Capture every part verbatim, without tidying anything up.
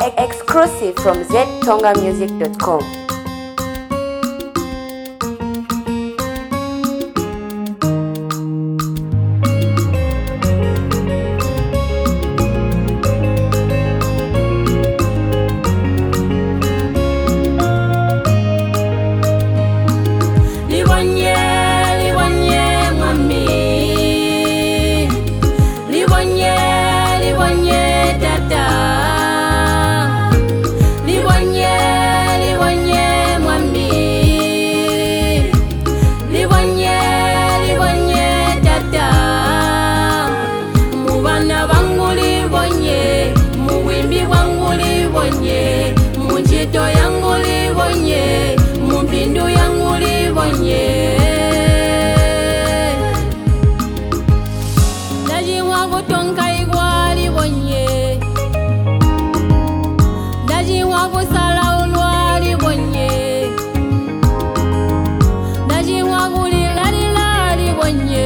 Exclusive from z tonga music dot com. Mujito yangu libonye, mumpindu yangu libonye. Daji wangu tonka igwa libonye, daji wangu sala ulwa libonye, daji wangu lila lila libonye,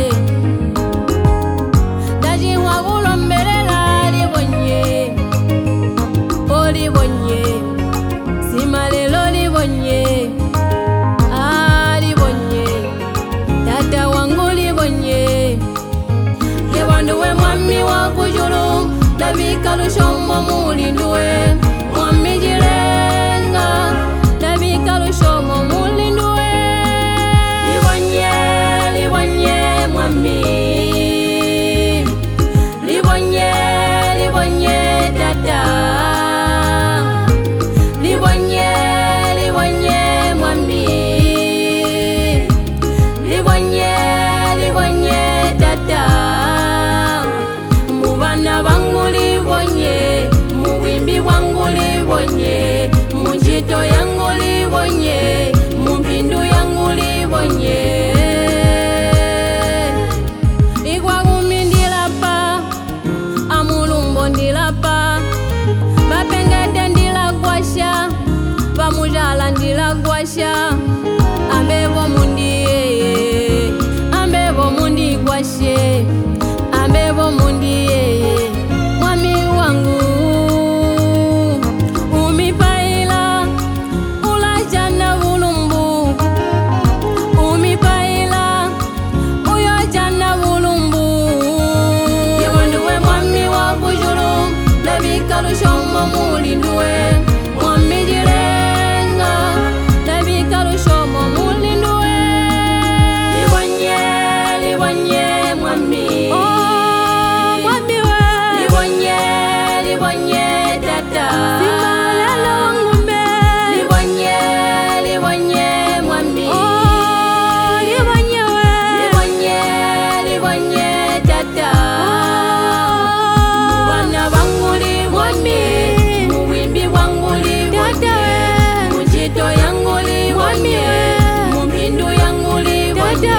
daji wangu lombelela libonye, o libonye. Simalelo libonye, ah libonye, tata wangu libonye. Yewanduwe mwami wakujulu, labika lushomo mulinduwe. Mwami jilenga, labika lushomo mulinduwe. Libonye, libonye mwami, libonye, libonye tata. Libonye, libonye mwami, libonye, libonye tata. Mubana bangu libonye, muwimbi wangu libonye, mujito yangu libonye, mumpindu yangu libonye. Igwa gumi ndilapa, amulumbo ndilapa, bapengete ndilagwasha, bamujala ndilagwasha. Ambebo mundi, ambebo mundi gwashe, ambebo mundi, mwami wangu. Umipaila, ulajana vulumbu, umipaila, uyajana vulumbu. Yewanduwe mwami wakujulu, labika lushomo mulinduwe. Mwami jilenga, labika lushomo mulinduwe. Libonye, libonye mwami, oh mwami we. Libonye, libonye tata. Simalelo ngumbe. Libonye, libonye mwami, oh libonye we. Libonye, libonye tata. Bana bangu libonye, muwimbi wangu libonye, mujito yangu libonye, mumpindu yangu libonye.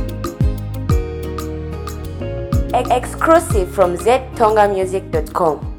Exclusive from z tonga music dot com.